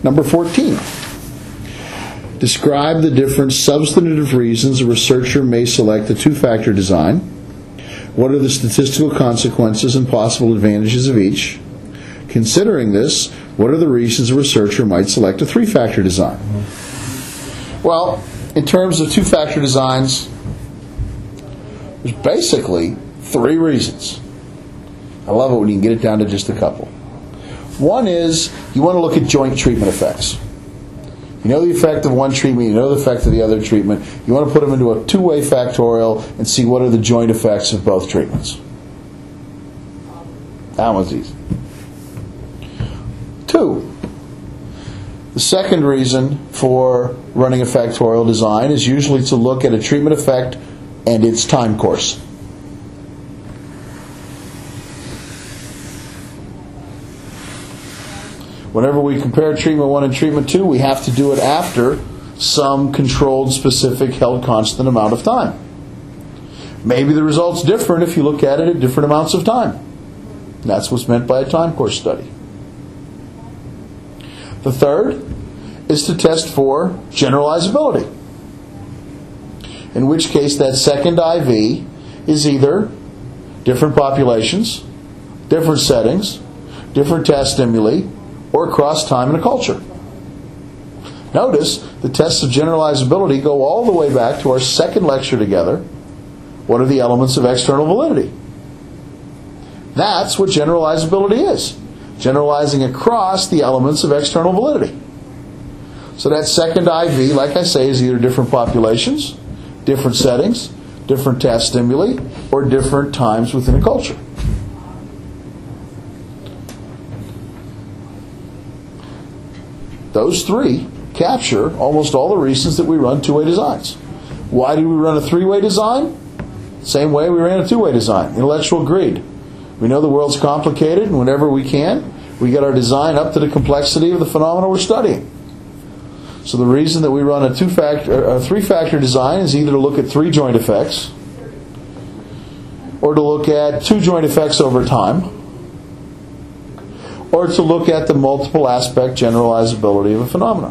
Number 14. Describe the different substantive reasons a researcher may select a two-factor design. What are the statistical consequences and possible advantages of each? Considering this, what are the reasons a researcher might select a three-factor design? Well, in terms of two-factor designs, there's basically three reasons. I love it when you can get it down to just a couple. One is you want to look at joint treatment effects. You know the effect of one treatment, you know the effect of the other treatment. You want to put them into a two-way factorial and see what are the joint effects of both treatments. That one's easy. Two, the second reason for running a factorial design is usually to look at a treatment effect and its time course. Whenever we compare treatment 1 and treatment 2, we have to do it after some controlled, specific, held constant amount of time. Maybe the result's different if you look at it at different amounts of time. That's what's meant by a time course study. The third is to test for generalizability, in which case that second IV is either different populations, different settings, different test stimuli, or across time and a culture. Notice the tests of generalizability go all the way back to our second lecture together. What are the elements of external validity? That's what generalizability is. Generalizing across the elements of external validity. So that second IV, like I say, is either different populations, different settings, different test stimuli, or different times within a culture. Those three capture almost all the reasons that we run two-way designs. Why do we run a three-way design? Same way we ran a two-way design. Intellectual greed. We know the world's complicated, and whenever we can, we get our design up to the complexity of the phenomena we're studying. So the reason that we run a three-factor design is either to look at three joint effects, or to look at two joint effects over time, or to look at the multiple aspect generalizability of a phenomenon.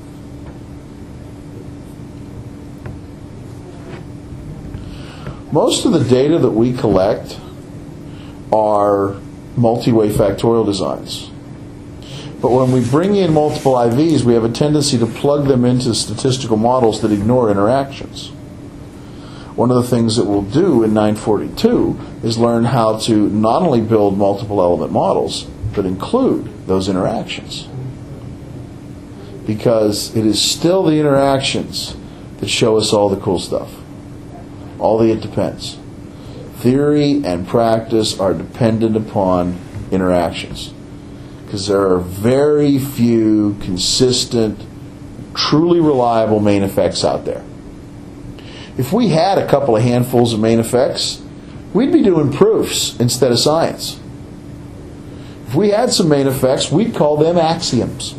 Most of the data that we collect are multi-way factorial designs. But when we bring in multiple IVs, we have a tendency to plug them into statistical models that ignore interactions. One of the things that we'll do in 942 is learn how to not only build multiple element models, but include those interactions. Because it is still the interactions that show us all the cool stuff. All the it depends. Theory and practice are dependent upon interactions. Because there are very few consistent, truly reliable main effects out there. If we had a couple of handfuls of main effects, we'd be doing proofs instead of science. If we had some main effects, we'd call them axioms.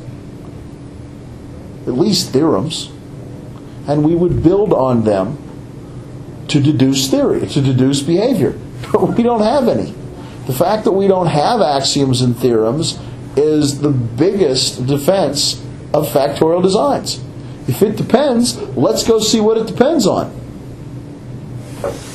At least theorems. And we would build on them to deduce theory, to deduce behavior. But we don't have any. The fact that we don't have axioms and theorems is the biggest defense of factorial designs. If it depends, let's go see what it depends on.